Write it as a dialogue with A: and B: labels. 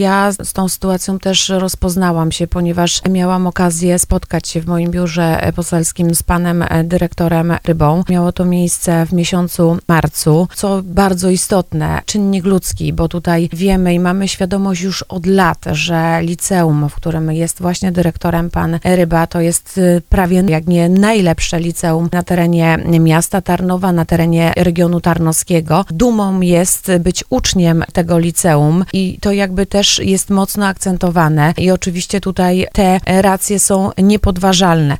A: Ja z tą sytuacją też rozpoznałam się, ponieważ miałam okazję spotkać się w moim biurze poselskim z panem dyrektorem Rybą. Miało to miejsce w miesiącu marcu, co bardzo istotne, czynnik ludzki, bo tutaj wiemy i mamy świadomość już od lat, że liceum, w którym jest właśnie dyrektorem pan Ryba, to jest prawie jak nie najlepsze liceum na terenie miasta Tarnowa, na terenie regionu tarnowskiego. Dumą jest być uczniem tego liceum i to jakby też jest mocno akcentowane i oczywiście tutaj te racje są niepodważalne.